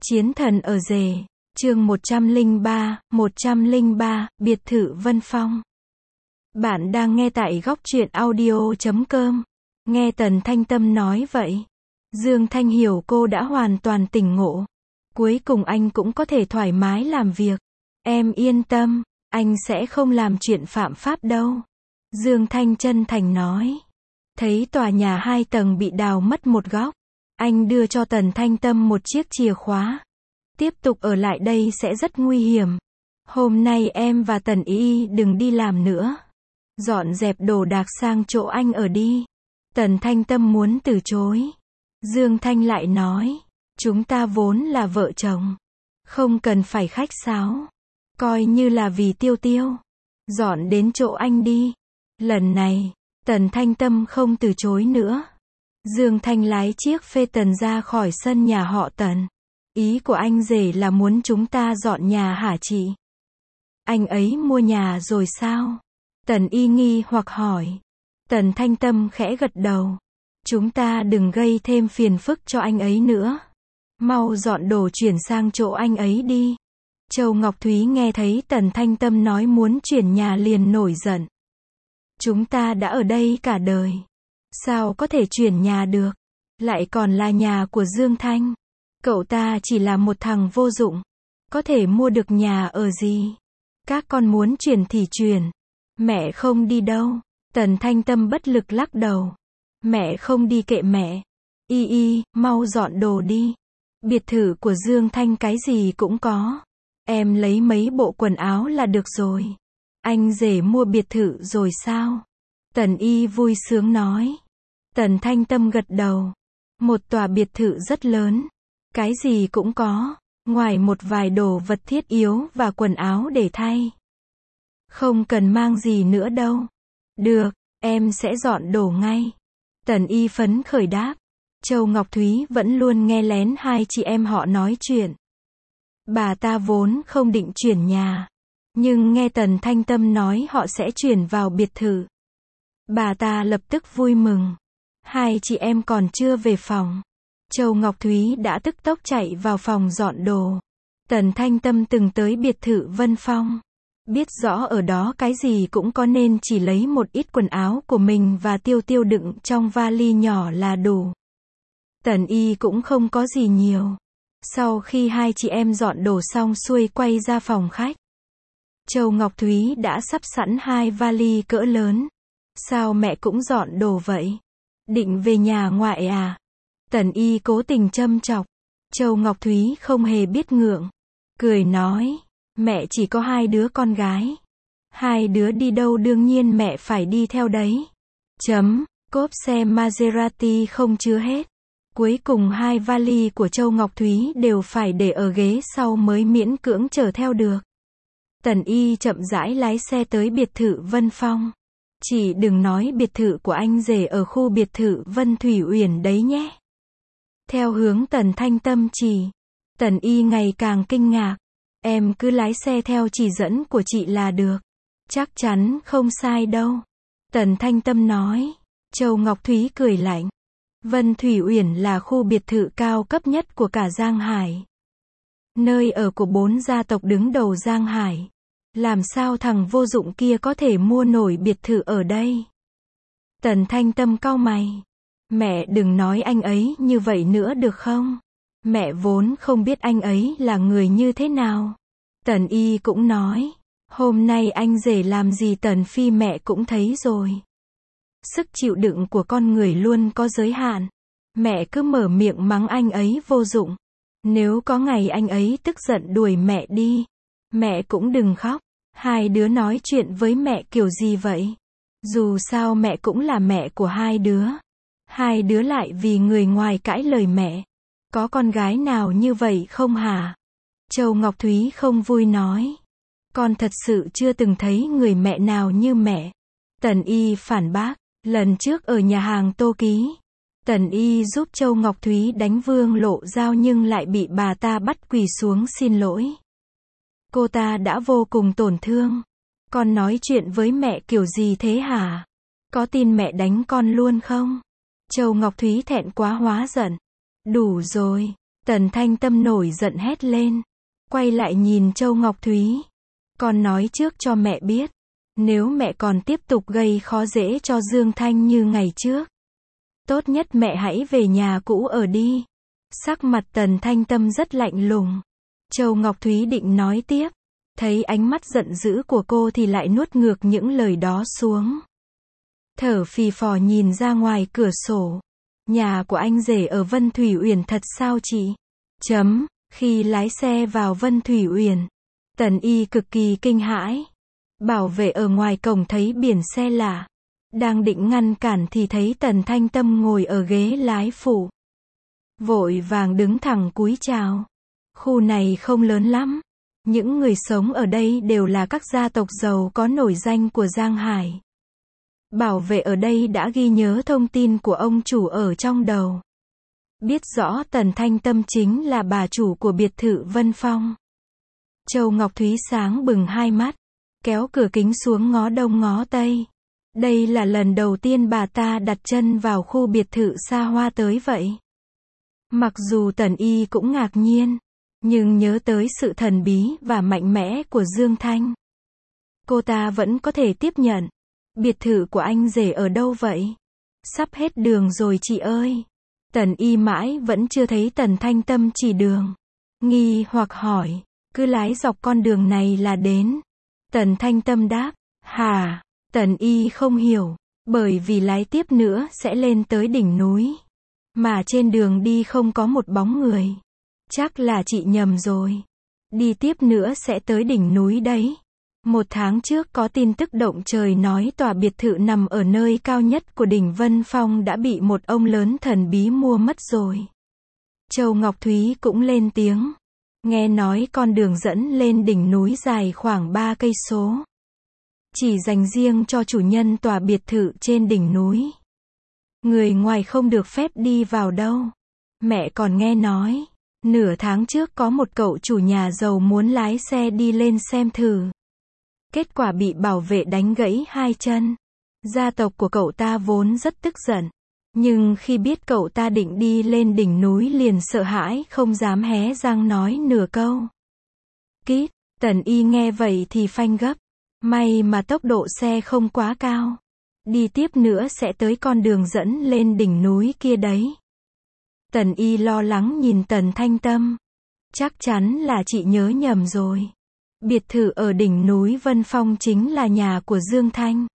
Chiến thần ở rể, chương 103, biệt thự Vân Phong. Bạn đang nghe tại góc truyện audio.com. Nghe Tần Thanh Tâm nói vậy. Dương Thanh hiểu cô đã hoàn toàn tỉnh ngộ. Cuối cùng anh cũng có thể thoải mái làm việc. Em yên tâm, anh sẽ không làm chuyện phạm pháp đâu. Dương Thanh chân thành nói. Thấy tòa nhà 2 tầng bị đào mất một góc, anh đưa cho Tần Thanh Tâm một chiếc chìa khóa. Tiếp tục ở lại đây sẽ rất nguy hiểm. Hôm nay em và Tần Y đừng đi làm nữa. Dọn dẹp đồ đạc sang chỗ anh ở đi. Tần Thanh Tâm muốn từ chối. Dương Thanh lại nói, chúng ta vốn là vợ chồng. Không cần phải khách sáo. Coi như là vì Tiêu Tiêu. Dọn đến chỗ anh đi. Lần này, Tần Thanh Tâm không từ chối nữa. Dương Thanh lái chiếc phê tần ra khỏi sân nhà họ Tần. Ý của anh rể là muốn chúng ta dọn nhà hả chị? Anh ấy mua nhà rồi sao? Tần Y nghi hoặc hỏi. Tần Thanh Tâm khẽ gật đầu. Chúng ta đừng gây thêm phiền phức cho anh ấy nữa. Mau dọn đồ chuyển sang chỗ anh ấy đi. Châu Ngọc Thúy nghe thấy Tần Thanh Tâm nói muốn chuyển nhà liền nổi giận. Chúng ta đã ở đây cả đời. Sao có thể chuyển nhà được? Lại còn là nhà của Dương Thanh. Cậu ta chỉ là một thằng vô dụng. Có thể mua được nhà ở gì? Các con muốn chuyển thì chuyển. Mẹ không đi đâu. Tần Thanh Tâm bất lực lắc đầu. Mẹ không đi kệ mẹ. Y, mau dọn đồ đi. Biệt thự của Dương Thanh cái gì cũng có. Em lấy mấy bộ quần áo là được rồi. Anh rể mua biệt thự rồi sao? Tần Y vui sướng nói. Tần Thanh Tâm gật đầu. Một tòa biệt thự rất lớn. Cái gì cũng có, ngoài một vài đồ vật thiết yếu và quần áo để thay. Không cần mang gì nữa đâu. Được, em sẽ dọn đồ ngay. Tần Y phấn khởi đáp. Châu Ngọc Thúy vẫn luôn nghe lén hai chị em họ nói chuyện. Bà ta vốn không định chuyển nhà. Nhưng nghe Tần Thanh Tâm nói họ sẽ chuyển vào biệt thự. Bà ta lập tức vui mừng. Hai chị em còn chưa về phòng. Châu Ngọc Thúy đã tức tốc chạy vào phòng dọn đồ. Tần Thanh Tâm từng tới biệt thự Vân Phong. Biết rõ ở đó cái gì cũng có nên chỉ lấy một ít quần áo của mình và Tiêu Tiêu đựng trong vali nhỏ là đủ. Tần Y cũng không có gì nhiều. Sau khi hai chị em dọn đồ xong xuôi quay ra phòng khách. Châu Ngọc Thúy đã sắp sẵn 2 vali cỡ lớn. Sao mẹ cũng dọn đồ vậy? Định về nhà ngoại à? Tần Y cố tình châm chọc. Châu Ngọc Thúy không hề biết ngượng. Cười nói, mẹ chỉ có 2 đứa con gái. 2 đứa đi đâu đương nhiên mẹ phải đi theo đấy. Cốp xe Maserati không chứa hết. Cuối cùng 2 vali của Châu Ngọc Thúy đều phải để ở ghế sau mới miễn cưỡng chở theo được. Tần Y chậm rãi lái xe tới biệt thự Vân Phong. Chị đừng nói biệt thự của anh rể ở khu biệt thự Vân Thủy Uyển đấy nhé. Theo hướng Tần Thanh Tâm chỉ. Tần Y ngày càng kinh ngạc. Em cứ lái xe theo chỉ dẫn của chị là được. Chắc chắn không sai đâu. Tần Thanh Tâm nói. Châu Ngọc Thúy cười lạnh. Vân Thủy Uyển là khu biệt thự cao cấp nhất của cả Giang Hải. Nơi ở của 4 gia tộc đứng đầu Giang Hải. Làm sao thằng vô dụng kia có thể mua nổi biệt thự ở đây? Tần Thanh Tâm cau mày. Mẹ đừng nói anh ấy như vậy nữa được không? Mẹ vốn không biết anh ấy là người như thế nào. Tần Y cũng nói. Hôm nay anh rể làm gì Tần Phi mẹ cũng thấy rồi. Sức chịu đựng của con người luôn có giới hạn. Mẹ cứ mở miệng mắng anh ấy vô dụng. Nếu có ngày anh ấy tức giận đuổi mẹ đi. Mẹ cũng đừng khóc. 2 đứa nói chuyện với mẹ kiểu gì vậy? Dù sao mẹ cũng là mẹ của 2 đứa. 2 đứa lại vì người ngoài cãi lời mẹ. Có con gái nào như vậy không hả? Châu Ngọc Thúy không vui nói. Con thật sự chưa từng thấy người mẹ nào như mẹ. Tần Y phản bác. Lần trước ở nhà hàng Tô Ký. Tần Y giúp Châu Ngọc Thúy đánh Vương Lộ Giao nhưng lại bị bà ta bắt quỳ xuống xin lỗi. Cô ta đã vô cùng tổn thương. Con nói chuyện với mẹ kiểu gì thế hả? Có tin mẹ đánh con luôn không? Châu Ngọc Thúy thẹn quá hóa giận. Đủ rồi. Tần Thanh Tâm nổi giận hét lên. Quay lại nhìn Châu Ngọc Thúy. Con nói trước cho mẹ biết. Nếu mẹ còn tiếp tục gây khó dễ cho Dương Thanh như ngày trước, tốt nhất mẹ hãy về nhà cũ ở đi. Sắc mặt Tần Thanh Tâm rất lạnh lùng. Châu Ngọc Thúy định nói tiếp. Thấy ánh mắt giận dữ của cô thì lại nuốt ngược những lời đó xuống. Thở phì phò nhìn ra ngoài cửa sổ. Nhà của anh rể ở Vân Thủy Uyển thật sao chị? Khi lái xe vào Vân Thủy Uyển, Tần Y cực kỳ kinh hãi. Bảo vệ ở ngoài cổng thấy biển xe lạ. Đang định ngăn cản thì thấy Tần Thanh Tâm ngồi ở ghế lái phụ. Vội vàng đứng thẳng cúi chào. Khu này không lớn lắm. Những người sống ở đây đều là các gia tộc giàu có nổi danh của Giang Hải. Bảo vệ ở đây đã ghi nhớ thông tin của ông chủ ở trong đầu. Biết rõ Tần Thanh Tâm chính là bà chủ của biệt thự Vân Phong. Châu Ngọc Thúy sáng bừng hai mắt, kéo cửa kính xuống ngó đông ngó tây. Đây là lần đầu tiên bà ta đặt chân vào khu biệt thự xa hoa tới vậy. Mặc dù Tần Y cũng ngạc nhiên, nhưng nhớ tới sự thần bí và mạnh mẽ của Dương Thanh, cô ta vẫn có thể tiếp nhận. Biệt thự của anh rể ở đâu vậy? Sắp hết đường rồi chị ơi. Tần Y mãi vẫn chưa thấy Tần Thanh Tâm chỉ đường. Nghi hoặc hỏi, cứ lái dọc con đường này là đến. Tần Thanh Tâm đáp, hả? Tần Y không hiểu, bởi vì lái tiếp nữa sẽ lên tới đỉnh núi. Mà trên đường đi không có một bóng người. Chắc là chị nhầm rồi. Đi tiếp nữa sẽ tới đỉnh núi đấy. 1 tháng trước có tin tức động trời nói tòa biệt thự nằm ở nơi cao nhất của đỉnh Vân Phong đã bị một ông lớn thần bí mua mất rồi. Châu Ngọc Thúy cũng lên tiếng. Nghe nói con đường dẫn lên đỉnh núi dài khoảng 3 cây số. Chỉ dành riêng cho chủ nhân tòa biệt thự trên đỉnh núi. Người ngoài không được phép đi vào đâu. Mẹ còn nghe nói, nửa tháng trước có một cậu chủ nhà giàu muốn lái xe đi lên xem thử. Kết quả bị bảo vệ đánh gãy 2 chân. Gia tộc của cậu ta vốn rất tức giận. Nhưng khi biết cậu ta định đi lên đỉnh núi liền sợ hãi không dám hé răng nói nửa câu. Kít, Tần Y nghe vậy thì phanh gấp. May mà tốc độ xe không quá cao. Đi tiếp nữa sẽ tới con đường dẫn lên đỉnh núi kia đấy. Tần Y lo lắng nhìn Tần Thanh Tâm. Chắc chắn là chị nhớ nhầm rồi. Biệt thự ở đỉnh núi Vân Phong chính là nhà của Dương Thanh.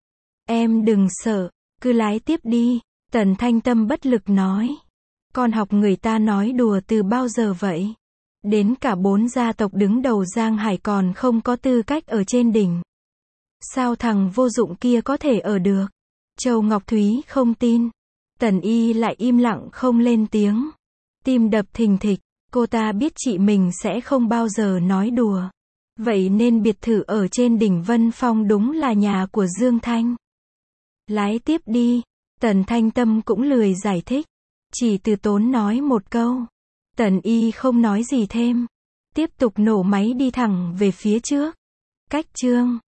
Em đừng sợ, cứ lái tiếp đi. Tần Thanh Tâm bất lực nói. Con học người ta nói đùa từ bao giờ vậy? Đến cả 4 gia tộc đứng đầu Giang Hải còn không có tư cách ở trên đỉnh. Sao thằng vô dụng kia có thể ở được? Châu Ngọc Thúy không tin. Tần Y lại im lặng không lên tiếng. Tim đập thình thịch, cô ta biết chị mình sẽ không bao giờ nói đùa. Vậy nên biệt thự ở trên đỉnh Vân Phong đúng là nhà của Dương Thanh. Lái tiếp đi. Tần Thanh Tâm cũng lười giải thích. Chỉ từ tốn nói một câu. Tần Y không nói gì thêm. Tiếp tục nổ máy đi thẳng về phía trước. Cách chương